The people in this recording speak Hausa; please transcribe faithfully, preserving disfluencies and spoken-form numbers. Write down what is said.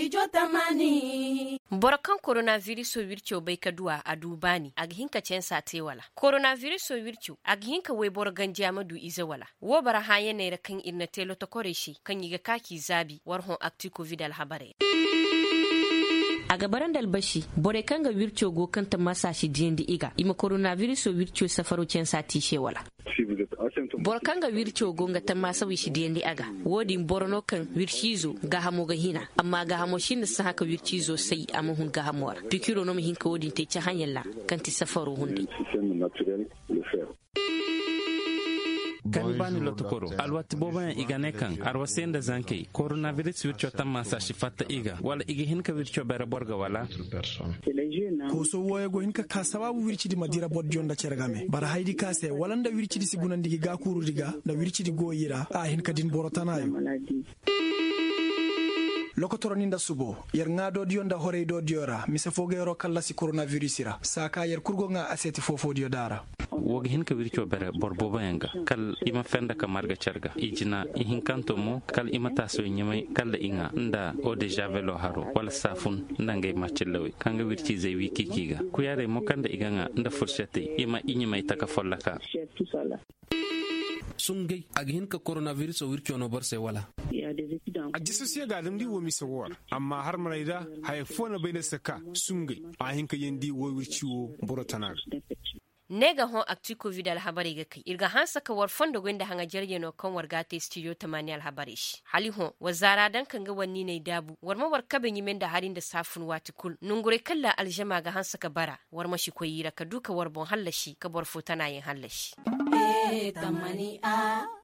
Studio Tamani. Borkan coronavirus wircho bai kaduwa a dubani a gihinka censa tewala. Coronavirus wircho a gihinka wai borgan jamadu izawala. Wo bara haya ne da kan irna telo ta kore shi kan yiga kaki zabi warhon akti covid alhabare. A gabaran dalbashi bore kanga wircho go kanta masa shi diyendi iga ima coronavirus wircho safaro censa tishe wala. Bor kanga wircho gonga ta masa wishi diyendi aga wodi borno kan wirshizo ga hamo ga hina amma ga hamo shin sa haka wirshizo sai amma hun ga hamora pikiro no mi hinka wodi te cha hanyalla kanti safaro hunde kan bani lotokoro alwati boba igane kan arwasenda zanke coronavirus wircho tamma sa shifatta iga wala igi hinka wircho bere borga wala ko so woye go hinka ka sababu wirchidi madira bodjonda cergame bara haydi kase walanda wirchidi sigunandigi gakuru diga na wirchidi go yira a hinka din borotanayo lokotoro ninda subo yer ngado dionda hore do diora mise fogero kala si coronavirus ira saka yer kurgo nga aseti fofo dio dara wogi hinka wircho bere borbo bayanga kal ima fenda ka marga cerga ijina ihinkanto mo kal ima taso nyimai kala inga nda o de javelo haro wala safun ndangai machillawi kanga wirchi zai wiki kiga kuyare mo kanda iganga nda furshate ima inyimai taka follaka sungai aghin ka coronavirus o wircho no borse wala a jisu siya ga lamdi wo misawar amma har maraida haifona bai da saka sungai a hinka yandi wo wirciwo borotanar nega hon akti covid alhabari ga kai irga han saka war fondo gwenda hanga jarje no kan warga te studio tamani alhabari shi hali hon wazara dan kan ga wanni ne dabu war ma war kabe yimen da harin da safun wati kul nungure kalla aljama ga han saka bara war mashi koyira ka duka war bon hallashi ka bar fotana yin hallashi eh tamani a